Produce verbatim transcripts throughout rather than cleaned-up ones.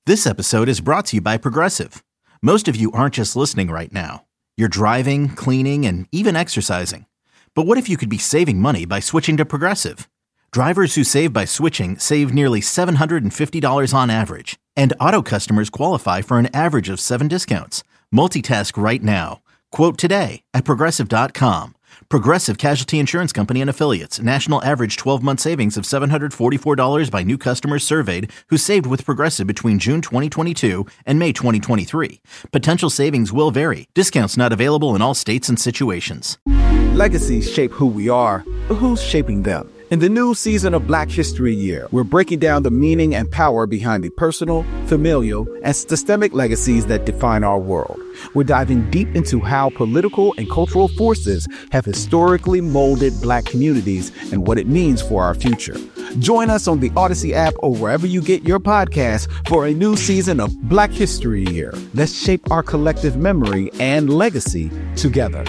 This episode is brought to you by Progressive. Most of you aren't just listening right now. You're driving, cleaning, and even exercising. But what if you could be saving money by switching to Progressive? Drivers who save by switching save nearly seven hundred fifty dollars on average. And auto customers qualify for an average of seven discounts. Multitask right now. Quote today at Progressive dot com. Progressive Casualty Insurance Company and Affiliates. National average twelve-month savings of seven hundred forty-four dollars by new customers surveyed who saved with Progressive between June twenty twenty-two and May twenty twenty-three. Potential savings will vary. Discounts not available in all states and situations. Legacies shape who we are, but who's shaping them? In the new season of Black History Year, we're breaking down the meaning and power behind the personal, familial, and systemic legacies that define our world. We're diving deep into how political and cultural forces have historically molded Black communities and what it means for our future. Join us on the Odyssey app or wherever you get your podcasts for a new season of Black History Year. Let's shape our collective memory and legacy together.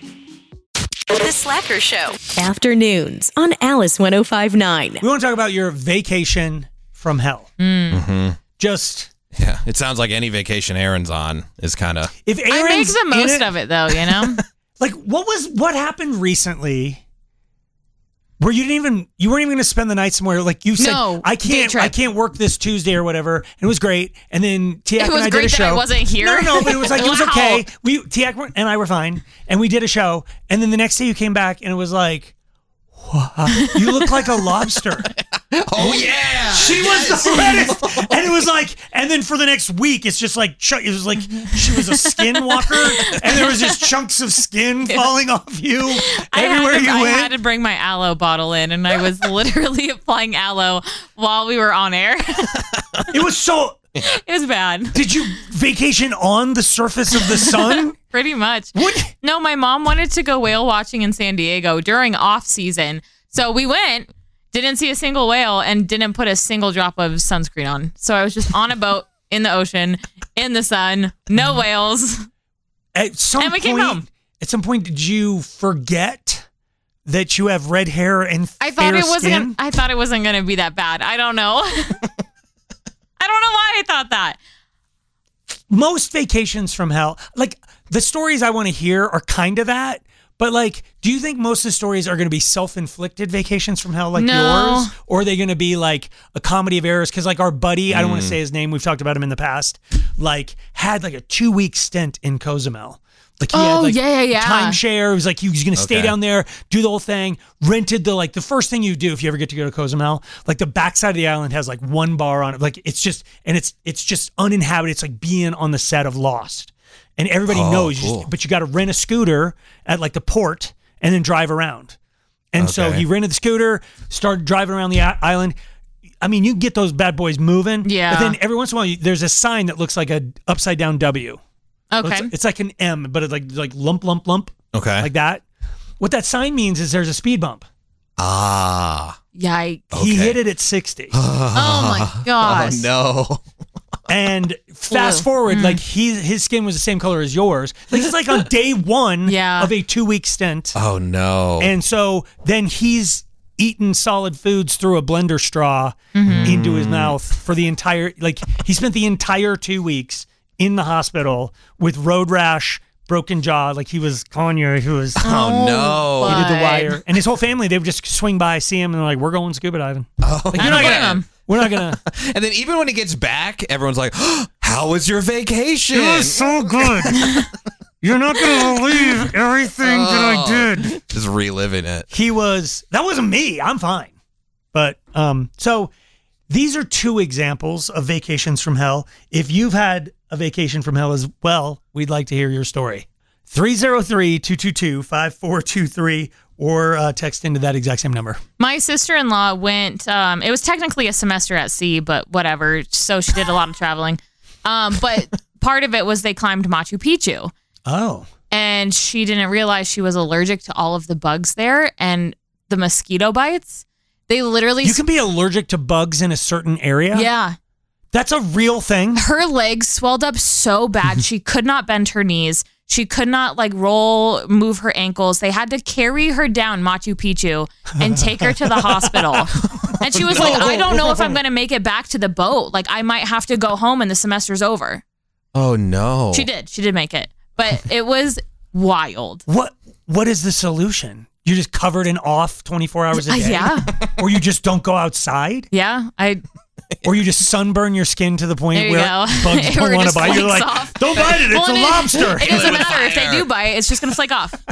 The Slacker Show. Afternoons on Alice one oh five point nine. We want to talk about your vacation from hell. Mm. Mm-hmm. Just... Yeah, it sounds like any vacation Aaron's on is kind of... If Aaron's I make the most it, of it, though, you know? Like, what was what happened recently where you didn't even... You weren't even going to spend the night somewhere. Like, you said, no, I can't I can't work this Tuesday or whatever. And it was great. And then Tiak and I did a show. It was great that I wasn't here. No, no, but it was like, wow. it was okay. We Tiak and I were fine. And we did a show. And then the next day you came back and it was like... You look like a lobster. Oh yeah, she yes. was the reddest, and it was like, and then for the next week, it's just like it was like she was a skinwalker, and there was just chunks of skin falling off you I everywhere had to, you I went. had to bring my aloe bottle in, and I was literally applying aloe while we were on air. It was so. It was bad. Did you vacation on the surface of the sun? Pretty much. What? No, my mom wanted to go whale watching in San Diego during off season. So we went, didn't see a single whale, and didn't put a single drop of sunscreen on. So I was just on a boat in the ocean, in the sun, no whales. At some and we point, came home. At some point, did you forget that you have red hair and I thought fair it wasn't. skin? Gonna, I thought it wasn't going to be that bad. I don't know. I don't know why I thought that. Most vacations from hell, like the stories I want to hear are kind of that, but like, do you think most of the stories are going to be self-inflicted vacations from hell like No. yours? Or are they going to be like a comedy of errors? Because like our buddy, mm. I don't want to say his name, we've talked about him in the past, like had like a two week stint in Cozumel. Like he oh, had like yeah, yeah, yeah. timeshare. It was like he was going to stay Okay. down there, do the whole thing, rented the, like the first thing you do if you ever get to go to Cozumel, like the backside of the island has like one bar on it. Like it's just, and it's, it's just uninhabited. It's like being on the set of Lost. And everybody Oh, knows, you cool. just, but you got to rent a scooter at like the port and then drive around. And so Okay. he rented the scooter, started driving around the i- island. I mean, you get those bad boys moving. Yeah. But then every once in a while, you, there's a sign that looks like a upside down W. Okay. It's, it's like an M, but it's like like lump, lump, lump. Okay. Like that. What that sign means is there's a speed bump. Ah. Yikes. He Okay. hit it at sixty. Oh my gosh. Oh no. And fast Blue. forward, Mm. like he, his skin was the same color as yours. Like it's like on day one Yeah. of a two week stint. Oh no. And so then he's eaten solid foods through a blender straw Mm-hmm. into his mouth for the entire, like he spent the entire two weeks in the hospital with road rash, broken jaw. Like he was Kanye, he was, oh no. he did the But- wire. And his whole family, they would just swing by, see him, and they're like, we're going scuba diving. Oh. Like, I you're don't not blame gonna, him. we're not going to. And then even when he gets back, everyone's like, oh, "How was your vacation?" It was so good. You're not going to believe everything that I Oh. did. Just reliving it. He was, that wasn't me. I'm fine. But, um, so these are two examples of vacations from hell. If you've had a vacation from hell as well, we'd like to hear your story. three oh three, two two two, five four two three or uh, text into that exact same number. My sister-in-law went, um, it was technically a semester at sea, but whatever. So she did a lot of traveling. Um, but part of it was they climbed Machu Picchu. Oh. And she didn't realize she was allergic to all of the bugs there and the mosquito bites. They literally... You can be allergic to bugs in a certain area? Yeah. That's a real thing? Her legs swelled up so bad she could not bend her knees. She could not like roll, move her ankles. They had to carry her down Machu Picchu and take her to the hospital. And she was no. like, I don't know if I'm going to make it back to the boat. Like, I might have to go home and the semester's over. Oh, no. She did. She did make it. But it was wild. What What is the solution? You're just covered in off twenty-four hours a Uh, day? yeah. Or you just don't go outside? Yeah. I. Or you just sunburn your skin to the point There you where go. bugs It don't were want to just bite. You're flakes like, off. don't bite it. It's Well, a it- lobster. It doesn't matter. If they fire. do bite, it's just going to flake off.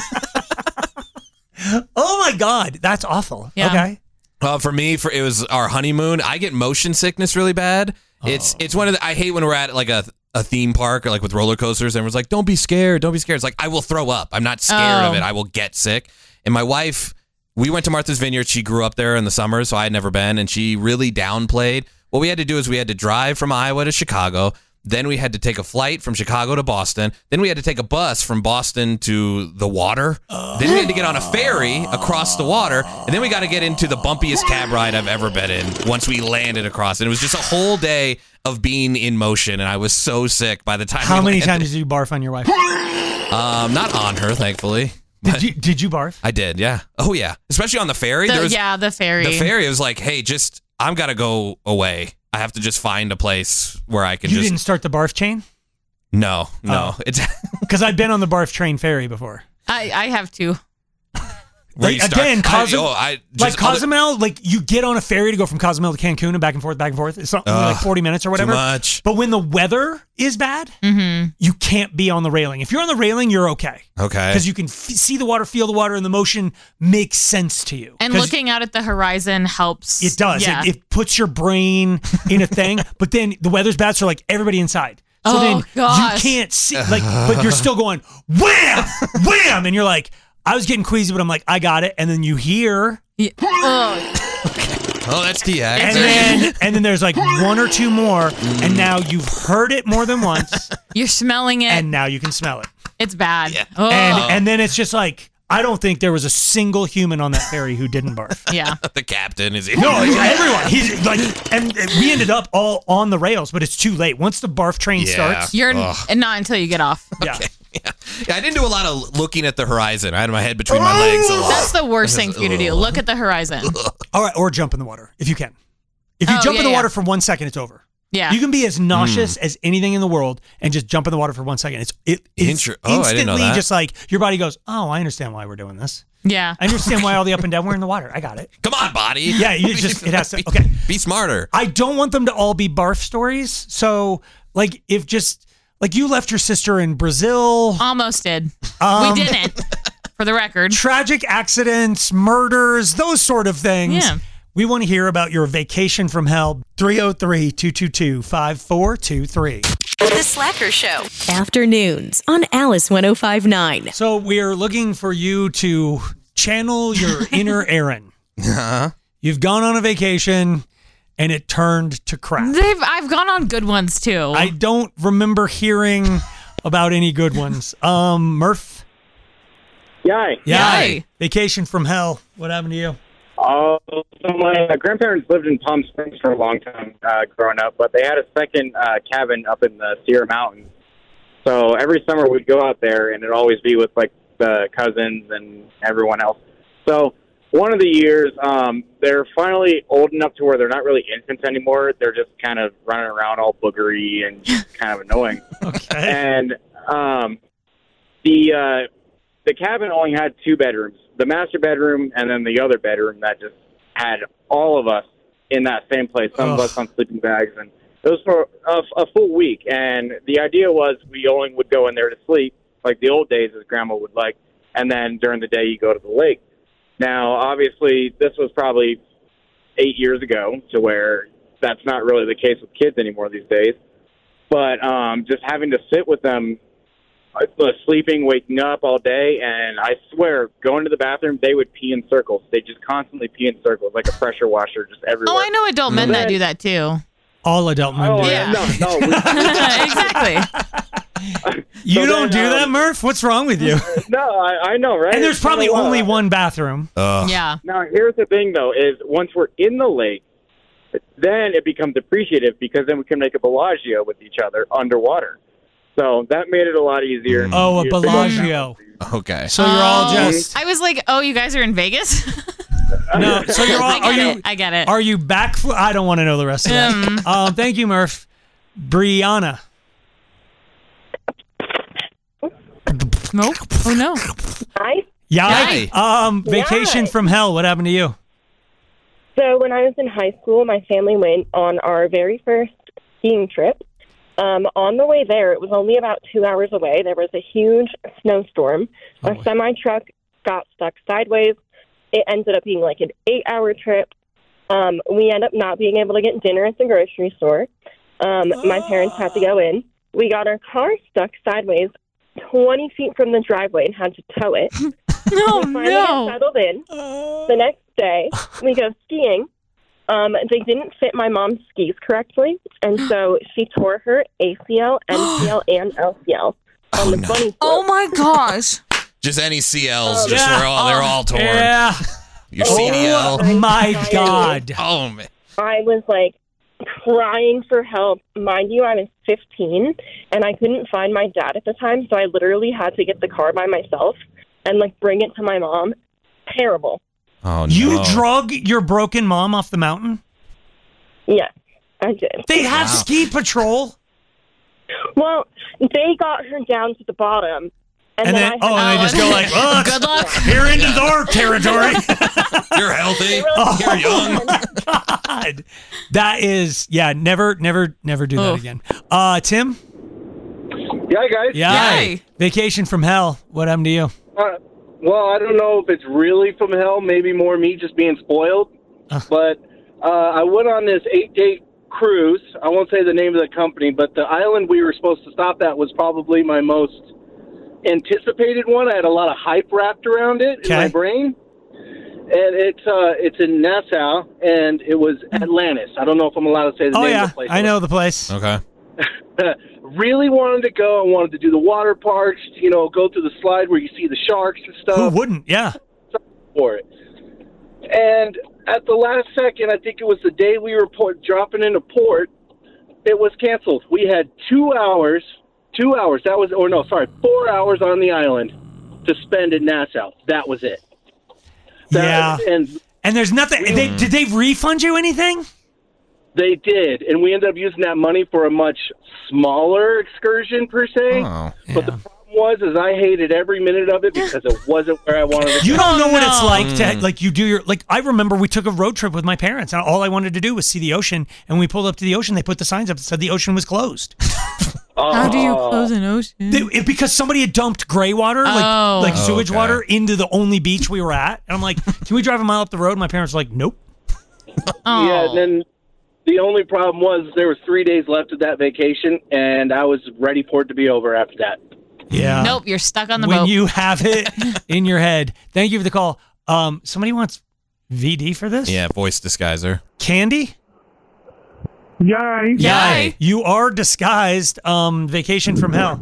Oh my God, that's awful. Yeah. Okay. Uh, for me, for it was our honeymoon. I get motion sickness really bad. It's it's one of the, I hate when we're at like a a theme park or like with roller coasters. Everyone's like, "Don't be scared, don't be scared." It's like I will throw up. I'm not scared Oh. of it. I will get sick. And my wife, we went to Martha's Vineyard. She grew up there in the summer, so I had never been, and she really downplayed. What we had to do is we had to drive from Iowa to Chicago. Then we had to take a flight from Chicago to Boston. Then we had to take a bus from Boston to the water. Then we had to get on a ferry across the water. And then we got to get into the bumpiest cab ride I've ever been in once we landed across. And it was just a whole day of being in motion. And I was so sick by the time How we many landed. times did you barf on your wife? Um, not on her, thankfully. Did you Did you barf? I did, yeah. Oh, yeah. Especially on the ferry. The- there was, yeah, the ferry. The ferry was like, hey, just, I'm got to go away. I have to just find a place where I can You just. didn't start the barf chain? No, no. Oh. It's Because I've been on the barf train ferry before. I, I have two. where Like, you start- again, I- Cozum- oh, I Like just other- Cozumel, like you get on a ferry to go from Cozumel to Cancun and back and forth, back and forth. It's not only like Ugh, forty minutes or whatever. Too much. But when the weather is bad, Mm-hmm. you can't be on the railing. If you're on the railing, you're okay. Okay. Because you can f- see the water, feel the water, and the motion makes sense to you. And 'Cause looking out at the horizon helps. It does. Yeah. It, it puts your brain in a thing. But then the weather's bad, so like everybody inside. So Oh, then gosh. you can't see, like, but you're still going wham, wham, and you're like, I was getting queasy, but I'm like, I got it. And then you hear, Yeah. Oh, Oh, that's T X. and then and then there's like one or two more, and now you've heard it more than once, you're smelling it. and now you can smell it. it's bad. Yeah. Oh. And and then it's just like, I don't think there was a single human on that ferry who didn't barf. yeah. the captain is. No, it's everyone. He's like, and we ended up all on the rails, but it's too late. Once the barf train Yeah. starts, You're Ugh. and not until you get off. yeah. Yeah. yeah, I didn't do a lot of looking at the horizon. I had my head between my legs a lot. That's the worst thing for you to do. Look at the horizon. All right, or jump in the water if you can. If you Oh, jump yeah, in the yeah. water for one second, it's over. Yeah. You can be as nauseous as anything in the world and just jump in the water for one second. It's it, it's Inter- oh, I didn't know instantly that. just like your body goes, oh, I understand why we're doing this. yeah. I understand why all the up and down. We're in the water. I got it. Come on, body. Yeah, you just it has to. Okay, Be smarter. I don't want them to all be barf stories. So like if just like you left your sister in Brazil, Almost did. Um, we didn't. For the record. tragic accidents, murders, those sort of things. Yeah. We want to hear about your vacation from hell. three oh three, two two two, five four two three. The Slacker Show. Afternoons on Alice one oh five point nine. So we're looking for you to channel your inner Aaron. Uh-huh. You've gone on a vacation and it turned to crap. They've I've gone on good ones too. I don't remember hearing about any good ones. Um, Murph? Yay. Yeah. Yay. Vacation from hell. What happened to you? Oh, so my uh, grandparents lived in Palm Springs for a long time uh, growing up, but they had a second uh, cabin up in the Sierra Mountains. So every summer we'd go out there, and it'd always be with, like, the cousins and everyone else. So one of the years, um, they're finally old enough to where they're not really infants anymore. They're just kind of running around all boogery and kind of annoying. Okay. And um, the uh, the cabin only had two bedrooms, the master bedroom and then the other bedroom that just had all of us in that same place, some Ugh. of us on sleeping bags. And it was for a, a full week. And the idea was we only would go in there to sleep, like the old days, as Grandma would like. And then during the day, you go to the lake. Now, obviously, this was probably eight years ago to where that's not really the case with kids anymore these days. But um, just having to sit with them, uh, sleeping, waking up all day, and I swear, going to the bathroom, they would pee in circles. They just constantly pee in circles, like a pressure washer, just everywhere. oh, I know adult men that do that too. All adult men Oh, do. Yeah. no, no. We, Exactly. You So don't then, do um, that, Murph? What's wrong with you? no, I, I know, right? And there's It's probably kinda only wild. one bathroom. Ugh. Yeah. Now, here's the thing, though, is once we're in the lake, then it becomes appreciative because then we can make a Bellagio with each other underwater. So that made it a lot easier. Oh, a You- Bellagio. Okay. So you're all Oh. just I was like, oh, you guys are in Vegas? no. So you're all. I Are get you? it. I get it. Are you back? For, I don't want to know the rest of that. Um. Um, thank you, Murph. Brianna. Nope. Oh, no. Hi. Yay. Um, vacation Yay. from hell. What happened to you? So when I was in high school, my family went on our very first skiing trip. Um, on the way there, it was only about two hours away. There was a huge snowstorm. Oh, Our semi truck got stuck sideways. It ended up being like an eight-hour trip. Um, we ended up not being able to get dinner at the grocery store. Um, my parents had to go in. We got our car stuck sideways twenty feet from the driveway and had to tow it. No, we finally no. got settled in. The next day, we go skiing. Um, they didn't fit my mom's skis correctly, and so she tore her A C L, M C L, and L C L on the bunny slope. Oh, my gosh. Just any C Ls. Oh, just yeah. were all, they're all torn. Yeah. Your C D L. Oh my God. Oh, man. I was like crying for help. Mind you, I was fifteen, and I couldn't find my dad at the time, so I literally had to get the car by myself and like bring it to my mom. Terrible. Oh, no. You drug your broken mom off the mountain? Yes, I did. They have Wow. ski patrol. Well, they got her down to the bottom. And, And then, then, I oh, had and they just go like, oh, Good luck. you're into our territory. You're healthy. Oh, You're young. God. That is, yeah, never, never, never do that Oof. again. Uh, Tim? Yeah, guys. Yeah. Yay. Vacation from hell. What happened to you? Uh, well, I don't know if it's really from hell, maybe more me just being spoiled. Uh. But uh, I went on this eight-day cruise. I won't say the name of the company, but the island we were supposed to stop at was probably my most anticipated one. I had a lot of hype wrapped around it in my Okay. brain. And it's uh, it's in Nassau, and it was Atlantis. I don't know if I'm allowed to say the Oh, name yeah. of the place. I know the place. Okay. Really wanted to go. I wanted to do the water parks, you know, go through the slide where you see the sharks and stuff. Who wouldn't? Yeah. For it. And at the last second, I think it was the day we were port, dropping into port, it was canceled. We had two hours, two hours, that was, or no, sorry, four hours on the island to spend in Nassau. That was it. That, Yeah. And And there's nothing. They, did they refund you anything? they did. And we ended up using that money for a much smaller excursion, per se. Oh. But the problem was, is I hated every minute of it because it wasn't where I wanted to You go. don't know what it's no. like to like you do your like. I remember we took a road trip with my parents, and all I wanted to do was see the ocean. And we pulled up to the ocean. They put the signs up that said the ocean was closed. How do you close an ocean? They, it, because somebody had dumped gray water, like Oh. like sewage Okay. water, into the only beach we were at. And I'm like, can we drive a mile up the road? My parents were like, nope. Oh. Yeah, and then the only problem was there was three days left of that vacation, and I was ready for it to be over after that. Yeah. Nope, you're stuck on the when boat. you have it in your head. Thank you for the call. Um, somebody wants V D for this? Yeah, voice disguiser. Candy? Yay. Yay. You are disguised. Um, vacation from hell.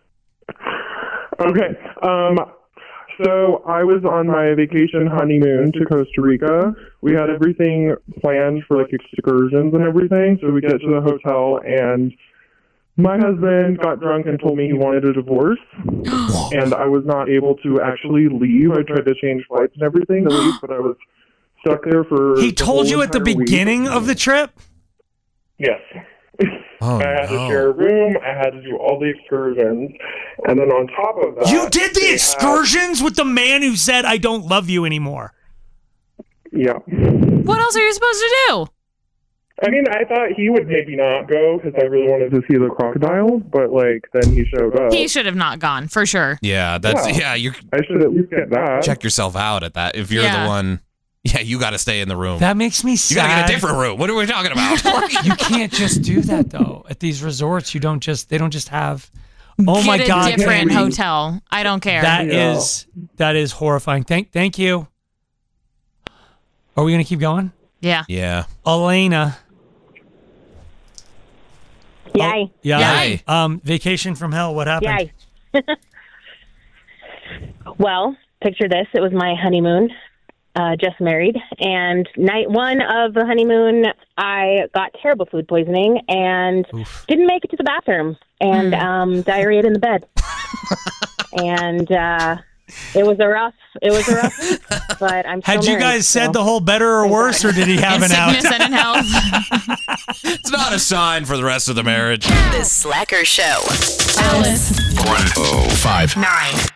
Okay. Um, so I was on my vacation honeymoon to Costa Rica. We had everything planned for like excursions and everything. So we get to the hotel and my husband got drunk and told me he wanted a divorce. And I was not able to actually leave. I tried to change flights and everything to leave, but I was stuck there for He the told whole you at the entire week. beginning of the trip? Yes. Oh, I had to no. share a room. I had to do all the excursions. And then on top of that... You did the they excursions with the man who said, I don't love you anymore. Had, yeah. What else are you supposed to do? I mean, I thought he would maybe not go because I really wanted to see the crocodiles, but, like, then he showed up. He should have not gone, for sure. Yeah, that's Yeah. yeah. You I should at least get that. check yourself out at that. If you're Yeah. the one, yeah, you got to stay in the room. That makes me you sad. got to get a different room. What are we talking about? You can't just do that, though. At these resorts, you don't just, they don't just have, oh my Get God. a different Candy. hotel. I don't care. That Yeah. is, that is horrifying. Thank, thank you. Are we going to keep going? yeah. yeah. Elena. Yay. Oh, yeah. Yay. Um, vacation from hell. What happened? Yay. Well, picture this. It was my honeymoon, uh, just married. And night one of the honeymoon, I got terrible food poisoning and Oof. didn't make it to the bathroom. and um, diarrhea in the bed. And uh, it was a rough, it was a rough week, but I'm still Had you married, guys so. said the whole better or worse, or did he have In an out? sickness and in health. It's not a sign for the rest of the marriage. The Slacker Show. Alice one oh five Nine.